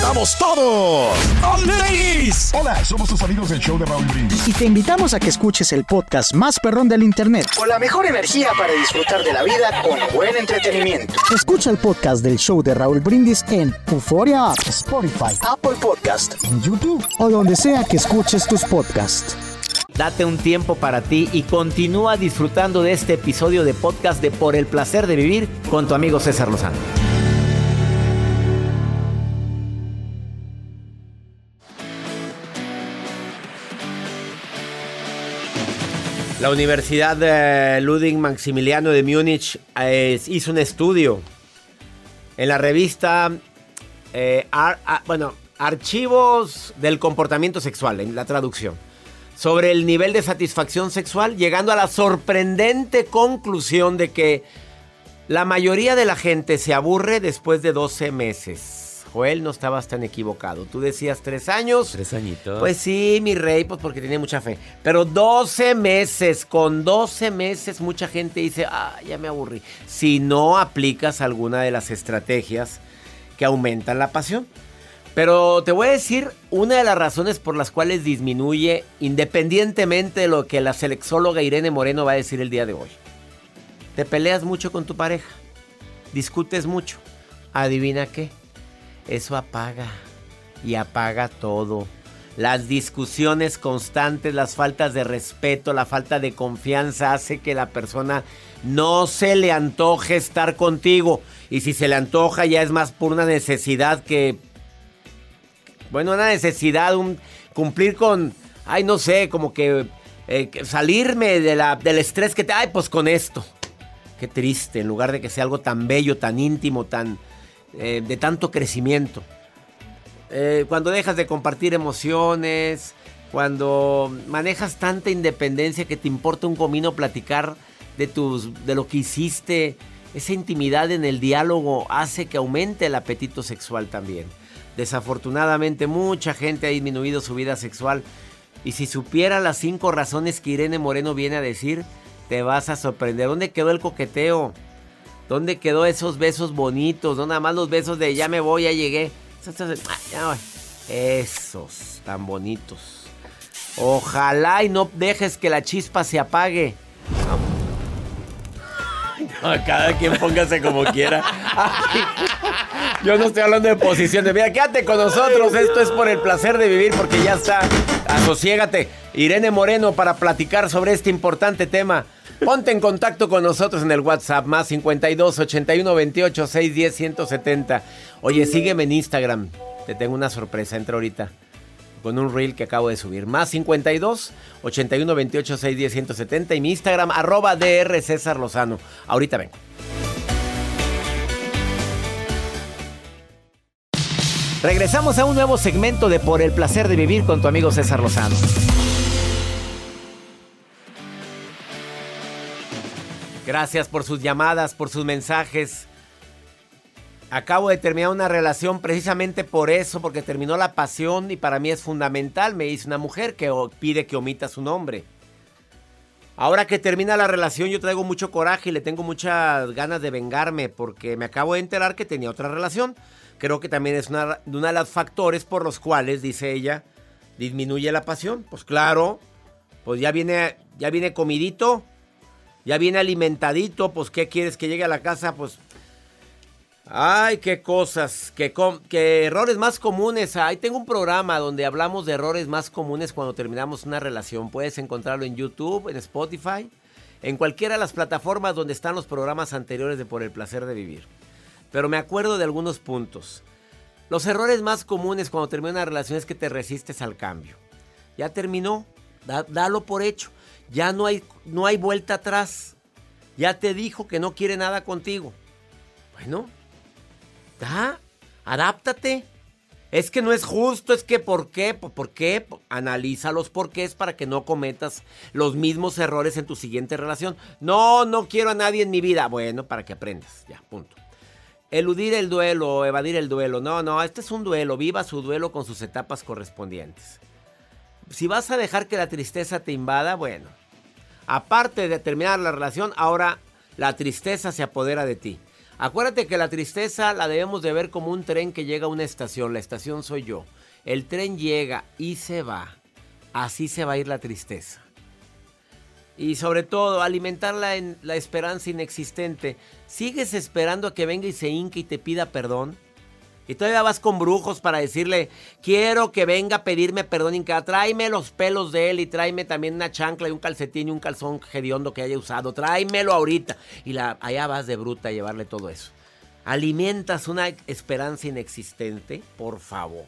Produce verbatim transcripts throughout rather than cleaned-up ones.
estamos todos. ¡Ladies! Hola, somos tus amigos del show de Raúl Brindis. Y te invitamos a que escuches el podcast más perrón del internet. Con la mejor energía para disfrutar de la vida con buen entretenimiento. Escucha el podcast del show de Raúl Brindis en Euforia App, Spotify, Apple Podcast, en YouTube o donde sea que escuches tus podcasts. Date un tiempo para ti y continúa disfrutando de este episodio de podcast de Por el Placer de Vivir con tu amigo César Lozano. La Universidad de Ludwig Maximiliano de Múnich eh, hizo un estudio en la revista eh, ar, ar, bueno, Archivos del Comportamiento Sexual, en la traducción, sobre el nivel de satisfacción sexual, llegando a la sorprendente conclusión de que la mayoría de la gente se aburre después de doce meses. Joel, no estabas tan equivocado. Tú decías tres años. Tres añitos. Pues sí, mi rey, pues porque tenía mucha fe. Pero doce meses, con doce meses mucha gente dice, ah, ya me aburrí. Si no aplicas alguna de las estrategias que aumentan la pasión. Pero te voy a decir una de las razones por las cuales disminuye, independientemente de lo que la sexóloga Irene Moreno va a decir el día de hoy. Te peleas mucho con tu pareja, discutes mucho. ¿Adivina qué? Eso apaga y apaga todo. Las discusiones constantes, las faltas de respeto, la falta de confianza hace que la persona no se le antoje estar contigo. Y si se le antoja ya es más por una necesidad que... Bueno, una necesidad, un cumplir con... Ay, no sé, como que eh, salirme de la, del estrés que te... Ay, pues con esto. Qué triste, en lugar de que sea algo tan bello, tan íntimo, tan... Eh, de tanto crecimiento. Eh, cuando dejas de compartir emociones, cuando manejas tanta independencia que te importa un comino platicar de tus, de lo que hiciste, esa intimidad en el diálogo hace que aumente el apetito sexual también. Desafortunadamente mucha gente ha disminuido su vida sexual y si supiera las cinco razones que Irene Moreno viene a decir, te vas a sorprender. ¿Dónde quedó el coqueteo? ¿Dónde quedó esos besos bonitos? No nada más los besos de ya me voy, ya llegué. Esos tan bonitos. Ojalá y no dejes que la chispa se apague. No, cada quien póngase como quiera. Yo no estoy hablando de posiciones. Mira, quédate con nosotros. Esto es Por el Placer de Vivir porque ya está. Asociégate. Irene Moreno para platicar sobre este importante tema. Ponte en contacto con nosotros en el WhatsApp más cincuenta y dos, ochenta y uno, veintiocho, seiscientos diez, ciento setenta. Oye, sígueme en Instagram. Te tengo una sorpresa. Entra ahorita con un reel que acabo de subir. Más cincuenta y dos, ochenta y uno, veintiocho, seiscientos diez, ciento setenta. Y mi Instagram, arroba DR César Lozano. Ahorita vengo. Regresamos a un nuevo segmento de Por el Placer de Vivir con tu amigo César Lozano. Gracias por sus llamadas, por sus mensajes. Acabo de terminar una relación precisamente por eso, porque terminó la pasión y para mí es fundamental. Me dice una mujer que pide que omita su nombre. Ahora que termina la relación yo traigo mucho coraje y le tengo muchas ganas de vengarme porque me acabo de enterar que tenía otra relación. Creo que también es una, uno de los factores por los cuales, dice ella, disminuye la pasión. Pues claro, pues ya viene, ya viene comidito. Ya viene alimentadito, pues ¿qué quieres que llegue a la casa? Pues, ay, qué cosas, qué, qué errores más comunes. Ahí tengo un programa donde hablamos de errores más comunes cuando terminamos una relación. Puedes encontrarlo en YouTube, en Spotify, en cualquiera de las plataformas donde están los programas anteriores de Por el Placer de Vivir. Pero me acuerdo de algunos puntos. Los errores más comunes cuando termina una relación es que te resistes al cambio. Ya terminó, da, dalo por hecho. Ya no hay, no hay vuelta atrás. Ya te dijo que no quiere nada contigo. Bueno, da, adáptate. Es que no es justo, es que ¿por qué? ¿Por qué? Analiza los porqués para que no cometas los mismos errores en tu siguiente relación. No, no quiero a nadie en mi vida. Bueno, para que aprendas. Ya, punto. Eludir el duelo, evadir el duelo. No, no, este es un duelo. Viva su duelo con sus etapas correspondientes. Si vas a dejar que la tristeza te invada, bueno, aparte de terminar la relación, ahora la tristeza se apodera de ti. Acuérdate que la tristeza la debemos de ver como un tren que llega a una estación. La estación soy yo. El tren llega y se va. Así se va a ir la tristeza. Y sobre todo, alimentar la, la esperanza inexistente. ¿Sigues esperando a que venga y se hinque y te pida perdón? Y todavía vas con brujos para decirle, quiero que venga a pedirme perdón, Inca. Tráeme los pelos de él y tráeme también una chancla y un calcetín y un calzón hediondo que haya usado. Tráemelo ahorita. Y la, allá vas de bruta a llevarle todo eso. ¿Alimentas una esperanza inexistente? Por favor.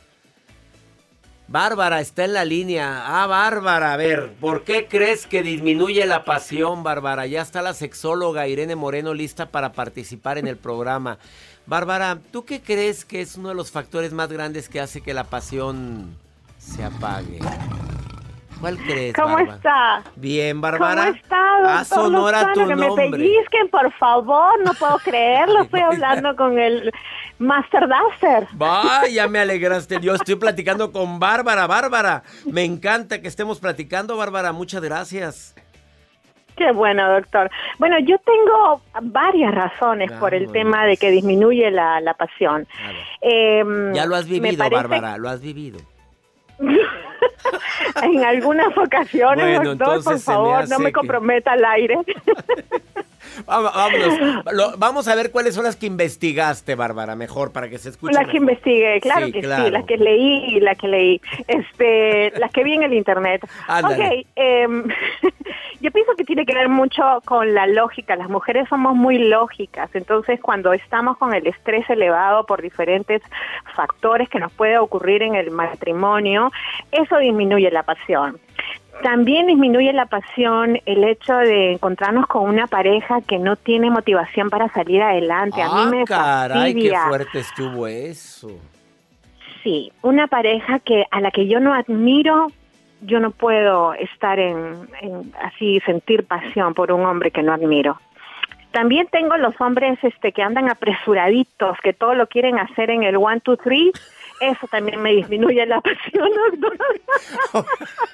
Bárbara está en la línea. Ah, Bárbara, a ver, ¿por qué crees que disminuye la pasión, Bárbara? Ya está la sexóloga Irene Moreno lista para participar en el programa. Bárbara, ¿tú qué crees que es uno de los factores más grandes que hace que la pasión se apague? ¿Cuál crees, ¿Cómo Bárbara? está? Bien, Bárbara. ¿Cómo está, doctor Haz honor a tu Lozano? Que nombre. me pellizquen, por favor, no puedo creerlo. Estoy hablando con el Master Duster. Vaya, me alegraste. Yo estoy platicando con Bárbara. Bárbara, me encanta que estemos platicando, Bárbara. Muchas gracias. Qué bueno, doctor. Bueno, yo tengo varias razones por el Vámonos. tema de que disminuye la, la pasión. Eh, Ya lo has me vivido, parece- Bárbara, lo has vivido. En algunas ocasiones, Bueno, doctor, por entonces se me favor, hace no me que- comprometa al aire. Vamos, vámonos. Lo- vamos a ver cuáles son las que investigaste, Bárbara, mejor para que se escuche. Las que mejor. investigué, claro Sí, que claro. sí, las que leí, las que leí, este, las que vi en el internet. Ándale. Ok, em, yo pienso que tiene que ver mucho con la lógica. Las mujeres somos muy lógicas, entonces cuando estamos con el estrés elevado por diferentes factores que nos puede ocurrir en el matrimonio, eso disminuye la pasión. También disminuye la pasión el hecho de encontrarnos con una pareja que no tiene motivación para salir adelante. A Ah, mí me caray, qué fastidia. fuerte estuvo eso. Sí, una pareja que a la que yo no admiro, yo no puedo estar en, en así sentir pasión por un hombre que no admiro. También tengo los hombres este que andan apresuraditos, que todo lo quieren hacer en el one, two, three. Eso también me disminuye la pasión, doctor.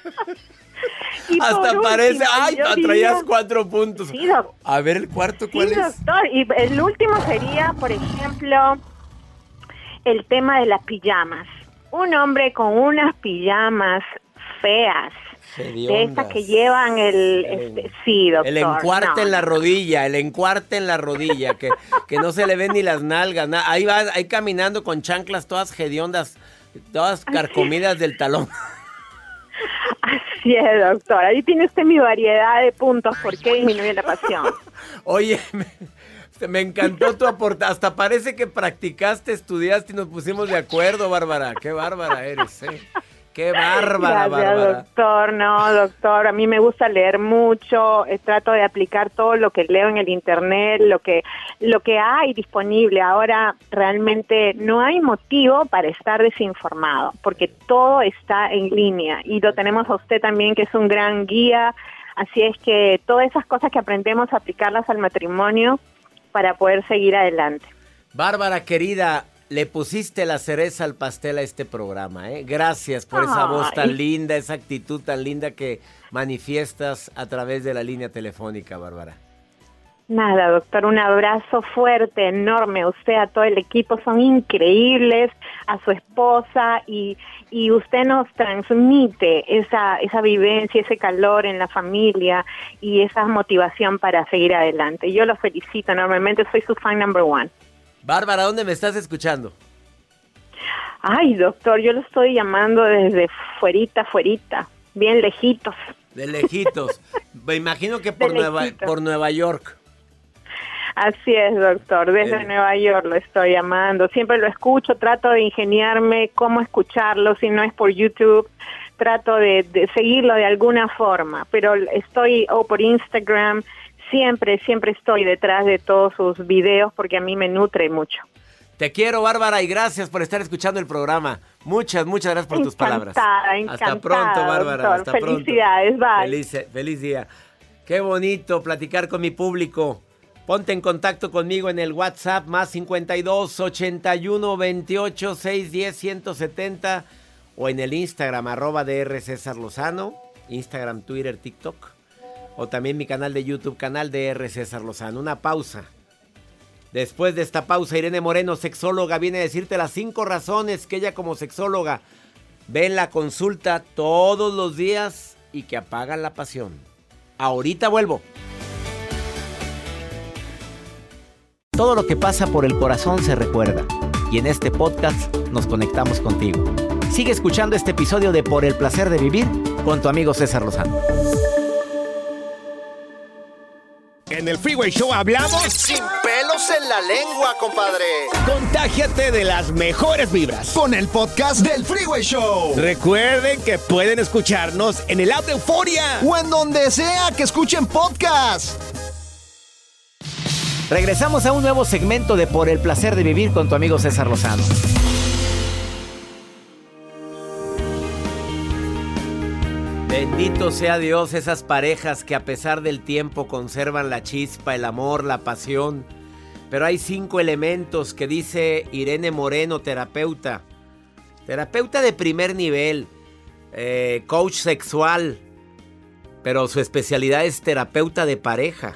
Y por Hasta último, parece, ay, yo traías diría- cuatro puntos. Sí, doc- A ver, el cuarto, ¿cuál Sí, es? doctor. Y el último sería, por ejemplo, el tema de las pijamas. Un hombre con unas pijamas feas, de estas Hediondas. que llevan el... Este, sí, doctor. El encuarte no. en la rodilla, el encuarte en la rodilla, que, que no se le ven ni las nalgas. na- Ahí va, ahí caminando con chanclas todas hediondas, todas carcomidas del talón. Así es, doctor. Ahí tiene usted mi variedad de puntos por qué disminuye la pasión. Oye, me, me encantó tu aportación. Hasta parece que practicaste, estudiaste y nos pusimos de acuerdo, Bárbara. Qué bárbara eres, ¿eh? Qué bárbara, Gracias, Bárbara. doctor. No, doctor, a mí me gusta leer mucho, eh, trato de aplicar todo lo que leo en el internet, lo que lo que hay disponible. Ahora realmente no hay motivo para estar desinformado, porque todo está en línea y lo tenemos a usted también, que es un gran guía. Así es que todas esas cosas que aprendemos, aplicarlas al matrimonio para poder seguir adelante. Bárbara, querida, le pusiste la cereza al pastel a este programa, ¿eh? Gracias por esa Ay. voz tan linda, esa actitud tan linda que manifiestas a través de la línea telefónica, Bárbara. Nada, doctor, un abrazo fuerte, enorme. Usted, a todo el equipo, son increíbles, a su esposa, y, y usted nos transmite esa, esa vivencia, ese calor en la familia y esa motivación para seguir adelante. Yo lo felicito enormemente, soy su fan number one. Bárbara, ¿dónde me estás escuchando? Ay, doctor, yo lo estoy llamando desde fuerita, fuerita, bien lejitos. De lejitos. Me imagino que por, De Nueva, lejitos. por Nueva York. Así es, doctor, desde Eh. Nueva York lo estoy llamando. Siempre lo escucho, trato de ingeniarme cómo escucharlo, si no es por YouTube, trato de, de seguirlo de alguna forma, pero estoy, o por Instagram, siempre, siempre estoy detrás de todos sus videos porque a mí me nutre mucho. Te quiero, Bárbara, y gracias por estar escuchando el programa. Muchas, muchas gracias por tus palabras. Encantada, encantada, Hasta pronto, Bárbara. doctor. Hasta pronto. Felicidades, bye. Feliz, feliz día. Qué bonito platicar con mi público. Ponte en contacto conmigo en el WhatsApp más cincuenta y dos, ochenta y uno, veintiocho, seiscientos diez, ciento setenta o en el Instagram arroba DR César Lozano, Instagram, Twitter, TikTok o también mi canal de YouTube, canal D R César Lozano. Una pausa Después de esta pausa, Irene Moreno, sexóloga, viene a decirte las cinco razones que ella como sexóloga ve en la consulta todos los días y que apagan la pasión. Ahorita vuelvo. Todo lo que pasa por el corazón se recuerda. Y en este podcast nos conectamos contigo. Sigue escuchando este episodio de Por el Placer de Vivir con tu amigo César Lozano. En el Freeway Show hablamos Sin pelos en la lengua, compadre. Contágiate de las mejores vibras Con el podcast del Freeway Show. Recuerden que pueden escucharnos en el app de Euforia O en donde sea que escuchen podcast. Regresamos a un nuevo segmento de Por el Placer de Vivir con tu amigo César Lozano. Bendito sea Dios, esas parejas que a pesar del tiempo conservan la chispa, el amor, la pasión. Pero hay cinco elementos que dice Irene Moreno, terapeuta. Terapeuta de primer nivel, eh, coach sexual, pero su especialidad es terapeuta de pareja.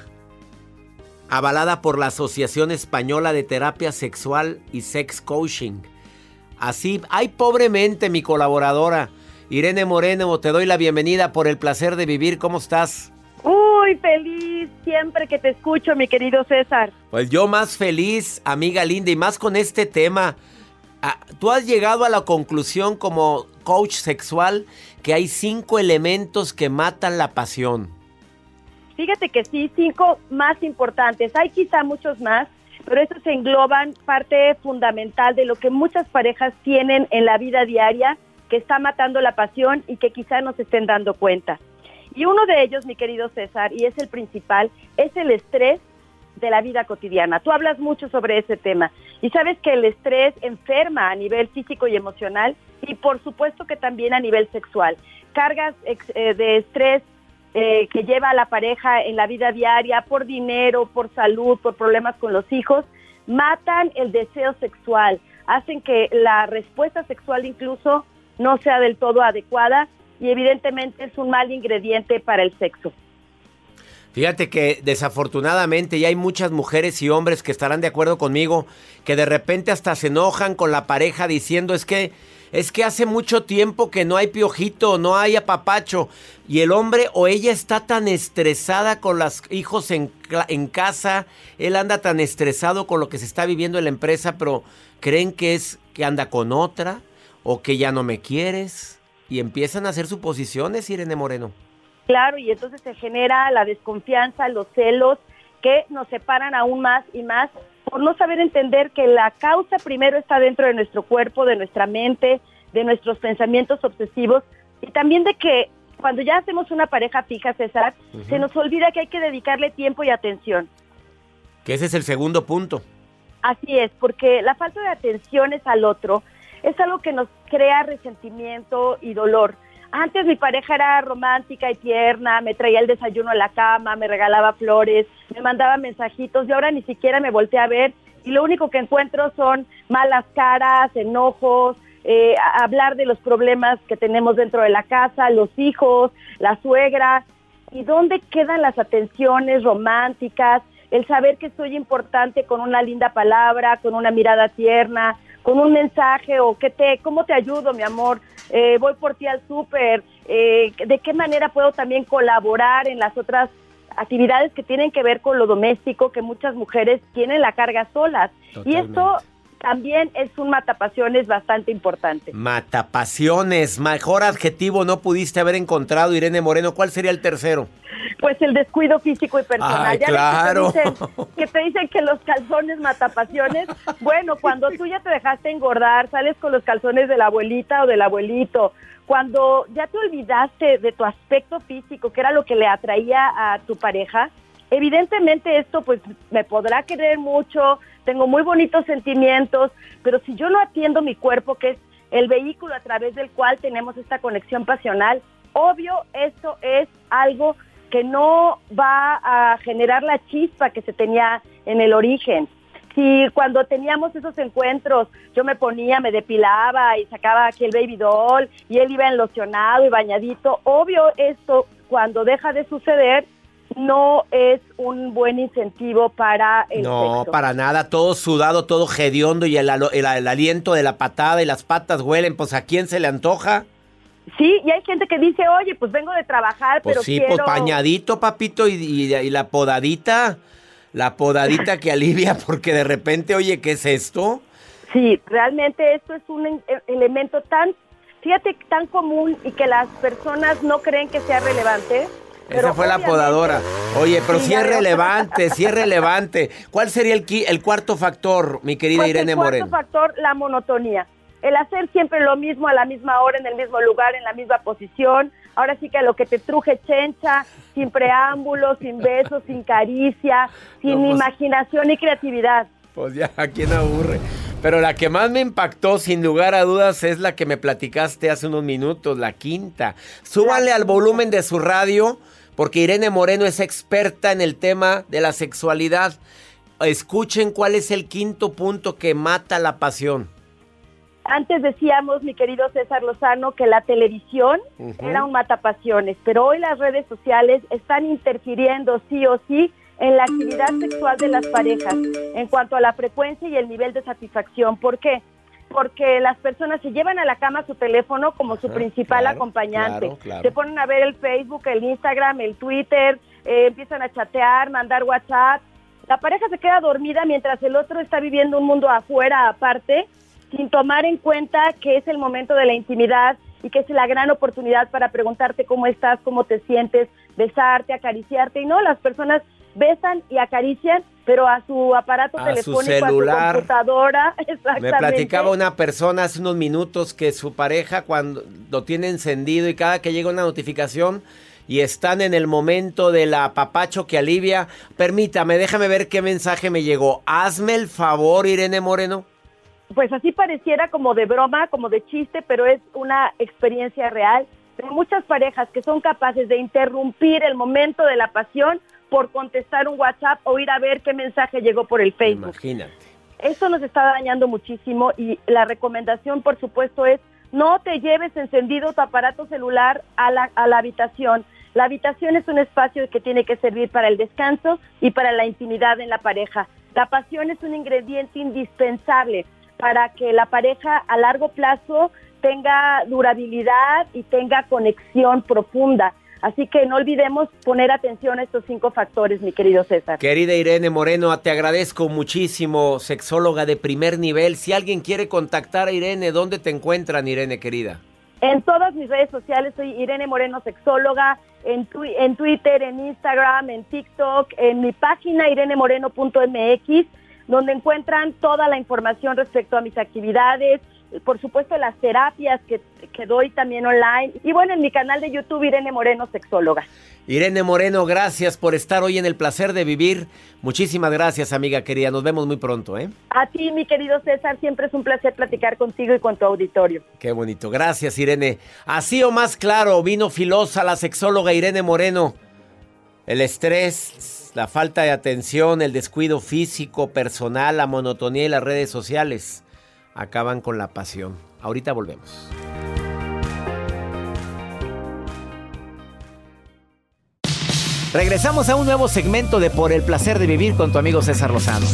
Avalada por la Asociación Española de Terapia Sexual y Sex Coaching. Así, ay, pobremente mi colaboradora. Irene Moreno, te doy la bienvenida por el placer de vivir. ¿Cómo estás? Uy, feliz siempre que te escucho, mi querido César. Pues yo más feliz, amiga linda, y más con este tema. Ah, tú has llegado a la conclusión como coach sexual que hay cinco elementos que matan la pasión. Fíjate que sí, cinco más importantes. Hay quizá muchos más, pero estos engloban parte fundamental de lo que muchas parejas tienen en la vida diaria, que está matando la pasión y que quizá no se estén dando cuenta. Y uno de ellos, mi querido César, y es el principal, es el estrés de la vida cotidiana. Tú hablas mucho sobre ese tema y sabes que el estrés enferma a nivel físico y emocional y por supuesto que también a nivel sexual. Cargas eh, de estrés eh, que lleva a la pareja en la vida diaria por dinero, por salud, por problemas con los hijos, matan el deseo sexual, hacen que la respuesta sexual incluso no sea del todo adecuada y evidentemente es un mal ingrediente para el sexo. Fíjate que desafortunadamente ya hay muchas mujeres y hombres que estarán de acuerdo conmigo, que de repente hasta se enojan con la pareja diciendo es que, es que hace mucho tiempo que no hay piojito, no hay apapacho, y el hombre o ella está tan estresada con los hijos en, en casa, él anda tan estresado con lo que se está viviendo en la empresa, pero creen que es que anda con otra, o que ya no me quieres, y empiezan a hacer suposiciones, Irene Moreno. Claro, y entonces se genera la desconfianza, los celos, que nos separan aún más y más, por no saber entender que la causa primero está dentro de nuestro cuerpo, de nuestra mente, de nuestros pensamientos obsesivos, y también de que cuando ya hacemos una pareja fija, César, uh-huh. se nos olvida que hay que dedicarle tiempo y atención. Que ese es el segundo punto. Así es, porque la falta de atenciones al otro es algo que nos crea resentimiento y dolor. Antes mi pareja era romántica y tierna, me traía el desayuno a la cama, me regalaba flores, me mandaba mensajitos, y ahora ni siquiera me volteé a ver, y lo único que encuentro son malas caras, enojos, eh, hablar de los problemas que tenemos dentro de la casa, los hijos, la suegra. ¿Y dónde quedan las atenciones románticas? El saber que soy importante con una linda palabra, con una mirada tierna, con un mensaje, o que te, ¿cómo te ayudo, mi amor? Eh, voy por ti al súper. Eh, ¿de qué manera puedo también colaborar en las otras actividades que tienen que ver con lo doméstico, que muchas mujeres tienen la carga solas? Totalmente. Y esto también es un matapasiones bastante importante. Matapasiones, mejor adjetivo no pudiste haber encontrado, Irene Moreno. ¿Cuál sería el tercero? Pues el descuido físico y personal. Ay, ya claro. Que te, dicen, que te dicen que los calzones matapasiones. Bueno, cuando tú ya te dejaste engordar, sales con los calzones de la abuelita o del abuelito. Cuando ya te olvidaste de tu aspecto físico, que era lo que le atraía a tu pareja, evidentemente esto pues me podrá querer mucho, tengo muy bonitos sentimientos, pero si yo no atiendo mi cuerpo, que es el vehículo a través del cual tenemos esta conexión pasional, obvio esto es algo que no va a generar la chispa que se tenía en el origen. Si cuando teníamos esos encuentros yo me ponía, me depilaba y sacaba aquí el baby doll y él iba enlocionado y bañadito, obvio esto cuando deja de suceder no es un buen incentivo para el No, sexo. para nada, todo sudado, todo hediondo y el, el, el, el aliento de la patada y las patas huelen, pues ¿a quién se le antoja? Sí, y hay gente que dice, oye, pues vengo de trabajar, Pues pero sí, quiero... pues pañadito, papito, y, y, y la podadita, la podadita que alivia, porque de repente, oye, ¿qué es esto? Sí, realmente esto es un en- elemento tan, fíjate, tan común y que las personas no creen que sea relevante. Esa pero fue la obviamente- podadora. Oye, pero Sí, sí ya es veo. relevante, sí es relevante. ¿Cuál sería el, qui- el cuarto factor, mi querida Pues Irene el cuarto Moreno? factor, la monotonía. El hacer siempre lo mismo a la misma hora, en el mismo lugar, en la misma posición. Ahora sí que lo que te truje chencha, sin preámbulos, sin besos, sin caricia, sin No, pues- imaginación y creatividad. Pues ya, ¿a quién aburre? Pero la que más me impactó, sin lugar a dudas, es la que me platicaste hace unos minutos, la quinta. Súbanle al volumen de su radio, porque Irene Moreno es experta en el tema de la sexualidad. Escuchen cuál es el quinto punto que mata la pasión. Antes decíamos, mi querido César Lozano, que la televisión Ujú. era un matapasiones, pero hoy las redes sociales están interfiriendo sí o sí en la actividad sexual de las parejas en cuanto a la frecuencia y el nivel de satisfacción. ¿Por qué? Porque las personas se llevan a la cama su teléfono como su Ajá, principal claro, acompañante. claro, claro. Se ponen a ver el Facebook, el Instagram, el Twitter, eh, empiezan a chatear, mandar WhatsApp. La pareja se queda dormida mientras el otro está viviendo un mundo afuera, aparte, sin tomar en cuenta que es el momento de la intimidad y que es la gran oportunidad para preguntarte cómo estás, cómo te sientes, besarte, acariciarte. Y no, las personas besan y acarician, pero a su aparato A su telefónico, celular. a su computadora. Exactamente. Me platicaba una persona hace unos minutos que su pareja cuando lo tiene encendido y cada que llega una notificación y están en el momento del apapacho que alivia, permítame, déjame ver qué mensaje me llegó. Hazme el favor, Irene Moreno. Pues así pareciera como de broma, como de chiste, pero es una experiencia real. Hay muchas parejas que son capaces de interrumpir el momento de la pasión por contestar un WhatsApp o ir a ver qué mensaje llegó por el Facebook. Imagínate. Esto nos está dañando muchísimo y la recomendación, por supuesto, es no te lleves encendido tu aparato celular a la, a la habitación. La habitación es un espacio que tiene que servir para el descanso y para la intimidad en la pareja. La pasión es un ingrediente indispensable para que la pareja a largo plazo tenga durabilidad y tenga conexión profunda. Así que no olvidemos poner atención a estos cinco factores, mi querido César. Querida Irene Moreno, te agradezco muchísimo, sexóloga de primer nivel. Si alguien quiere contactar a Irene, ¿dónde te encuentran, Irene, querida? En todas mis redes sociales soy Irene Moreno, sexóloga, en, tu, en Twitter, en Instagram, en TikTok, en mi página irene moreno punto m x, donde encuentran toda la información respecto a mis actividades, por supuesto las terapias que, que doy también online, y bueno, en mi canal de YouTube Irene Moreno, sexóloga. Irene Moreno, gracias por estar hoy en El Placer de Vivir. Muchísimas gracias, amiga querida. Nos vemos muy pronto, ¿eh? A ti, mi querido César, siempre es un placer platicar contigo y con tu auditorio. Qué bonito. Gracias, Irene. Así o más claro, vino filosa la sexóloga Irene Moreno. El estrés, la falta de atención, el descuido físico, personal, la monotonía y las redes sociales acaban con la pasión. Ahorita volvemos. Regresamos a un nuevo segmento de Por el Placer de Vivir con tu amigo César Lozano.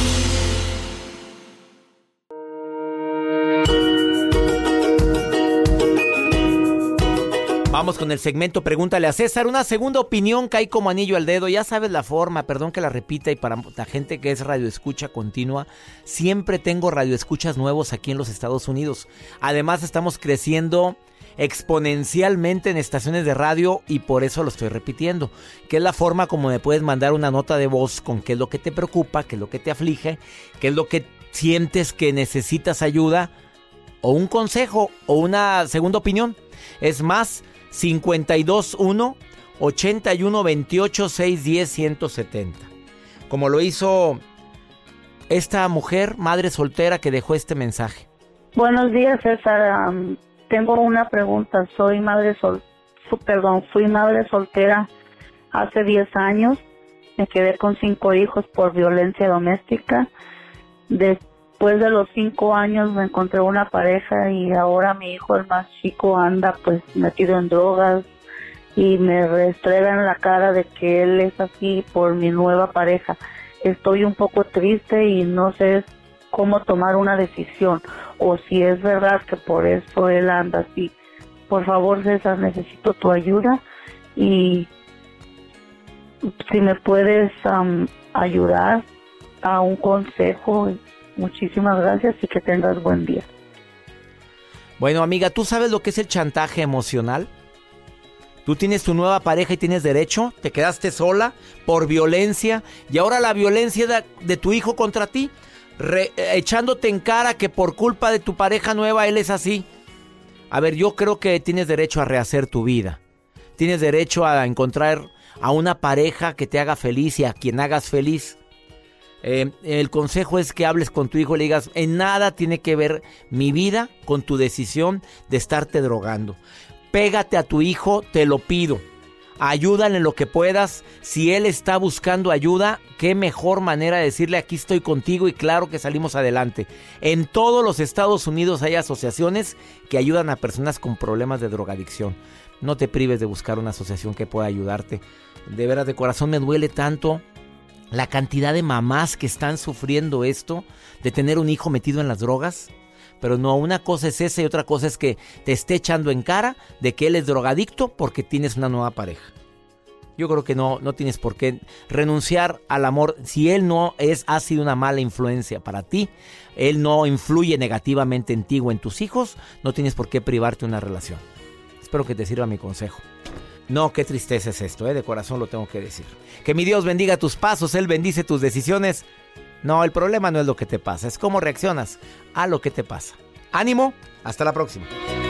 Vamos con el segmento Pregúntale a César. Una segunda opinión cae como anillo al dedo. Ya sabes la forma, perdón que la repita. Y para la gente que es radioescucha continua, siempre tengo radioescuchas nuevos aquí en los Estados Unidos. Además estamos creciendo exponencialmente en estaciones de radio y por eso lo estoy repitiendo, que es la forma como me puedes mandar una nota de voz con qué es lo que te preocupa, qué es lo que te aflige, qué es lo que sientes que necesitas ayuda o un consejo o una segunda opinión. Es más cincuenta y dos uno, ochenta y uno, veintiocho, seiscientos diez, ciento setenta. Como lo hizo esta mujer, madre soltera, que dejó este mensaje. Buenos días, César. Um, tengo una pregunta. Soy madre sol, perdón, fui madre soltera hace diez años. Me quedé con cinco hijos por violencia doméstica. Después de los cinco años me encontré una pareja y ahora mi hijo, el más chico, anda pues metido en drogas y me restregan en la cara de que él es así por mi nueva pareja. Estoy un poco triste y no sé cómo tomar una decisión, o si es verdad que por eso él anda así. Por favor, César, necesito tu ayuda y si me puedes um, ayudar a un consejo, muchísimas gracias y que tengas buen día. Bueno, amiga, ¿tú sabes lo que es el chantaje emocional? Tú tienes tu nueva pareja y tienes derecho, te quedaste sola por violencia y ahora la violencia de, de tu hijo contra ti, re, echándote en cara que por culpa de tu pareja nueva él es así. A ver, yo creo que tienes derecho a rehacer tu vida. Tienes derecho a encontrar a una pareja que te haga feliz y a quien hagas feliz. Eh, el consejo es que hables con tu hijo y le digas, en nada tiene que ver mi vida con tu decisión de estarte drogando. Pégate a tu hijo, te lo pido. Ayúdale en lo que puedas. Si él está buscando ayuda, qué mejor manera de decirle, aquí estoy contigo y claro que salimos adelante. En todos los Estados Unidos hay asociaciones que ayudan a personas con problemas de drogadicción. No te prives de buscar una asociación que pueda ayudarte. De veras, de corazón me duele tanto la cantidad de mamás que están sufriendo esto, de tener un hijo metido en las drogas. Pero no, una cosa es esa y otra cosa es que te esté echando en cara de que él es drogadicto porque tienes una nueva pareja. Yo creo que no, no tienes por qué renunciar al amor. Si él no es, ha sido una mala influencia para ti, él no influye negativamente en ti o en tus hijos, no tienes por qué privarte de una relación. Espero que te sirva mi consejo. No, qué tristeza es esto, ¿eh? De corazón lo tengo que decir. Que mi Dios bendiga tus pasos, Él bendice tus decisiones. No, el problema no es lo que te pasa, es cómo reaccionas a lo que te pasa. ¡Ánimo! Hasta la próxima.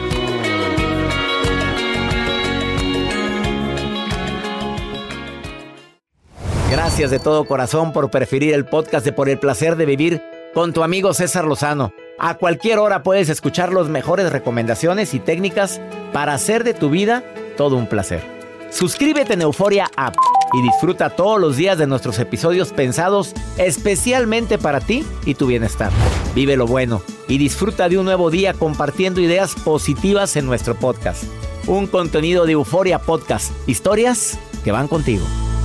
Gracias de todo corazón por preferir el podcast de Por el Placer de Vivir con tu amigo César Lozano. A cualquier hora puedes escuchar las mejores recomendaciones y técnicas para hacer de tu vida todo un placer. Suscríbete en Euforia App y disfruta todos los días de nuestros episodios pensados especialmente para ti y tu bienestar. Vive lo bueno y disfruta de un nuevo día compartiendo ideas positivas en nuestro podcast. Un contenido de Euforia Podcast. Historias que van contigo.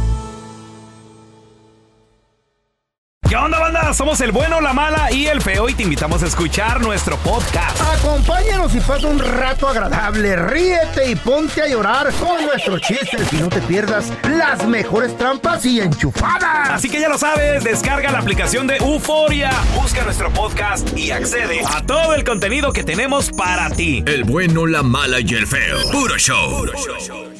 ¿Qué onda, banda? Somos el bueno, la mala y el feo y te invitamos a escuchar nuestro podcast. Acompáñanos y pasa un rato agradable. Ríete y ponte a llorar con nuestros chistes y no te pierdas las mejores trampas y enchufadas. Así que ya lo sabes, descarga la aplicación de Euforia, busca nuestro podcast y accede a todo el contenido que tenemos para ti. El bueno, la mala y el feo. Puro show. Puro show.